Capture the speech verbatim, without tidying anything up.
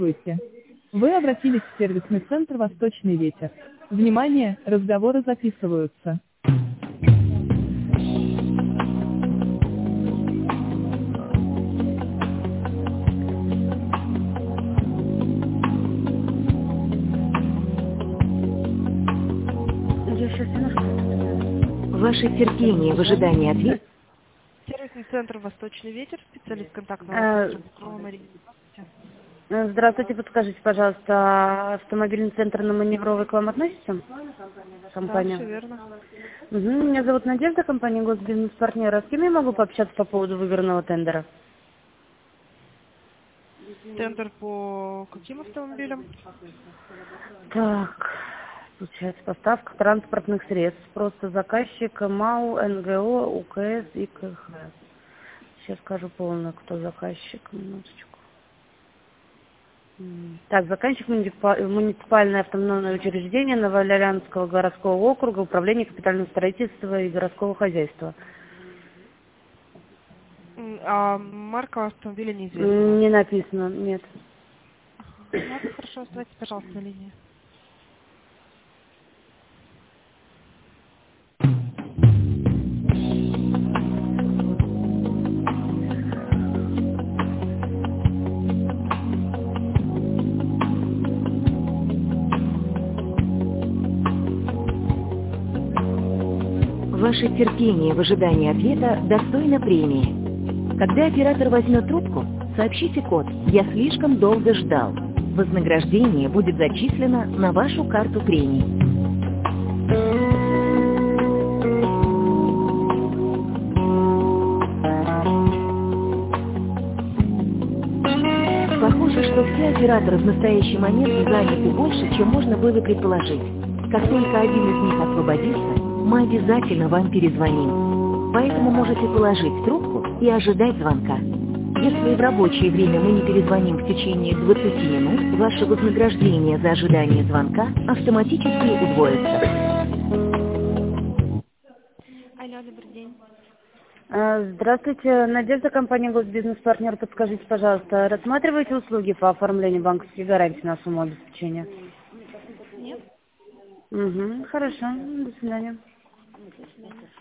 Здравствуйте. Вы обратились в сервисный центр «Восточный ветер». Внимание, разговоры записываются. Я сейчас немножко... Ваше терпение в ожидании ответа. Сервисный центр «Восточный ветер», специалист контактного Э, центра Букрова Мария. э, Здравствуйте, подскажите, пожалуйста, а автомобильный центр на Маневровый к вам относится? Да, все Компания. верно. Угу. Меня зовут Надежда, компания «Госбизнес-партнер». А с кем я могу пообщаться по поводу выигранного тендера? Тендер по каким автомобилям? Так, получается, поставка транспортных средств. Просто заказчик МАУ, НГО, УКС и КХ. Сейчас скажу полно, кто заказчик. Минуточку. М, Так, заказчик муниципа- муниципальное автономное учреждение Новоолеанского городского округа, управление капитального строительства и городского хозяйства. М, А марка автомобиля неизвестна у М, вас? Не написано, нет. Ладно, хорошо, оставайтесь, пожалуйста, на линии. Ваше терпение в ожидании ответа достойно премии. Когда оператор возьмет трубку, сообщите код «Я слишком долго ждал». Вознаграждение будет зачислено на вашу карту премий. Похоже, что все операторы в настоящий момент заняты больше, чем можно было предположить. Как только один из них освободится, мы обязательно вам перезвоним. Поэтому можете положить трубку и ожидать звонка. Если в рабочее время мы не перезвоним в течение двадцати минут, ваше вознаграждение за ожидание звонка автоматически удвоится. Алло, добрый день. А, Здравствуйте, Надежда, компания «Госбизнес-партнер». Подскажите, пожалуйста, рассматриваете услуги по оформлению банковских гарантий на сумму обеспечения? Нет? Угу, хорошо, до свидания. До свидания.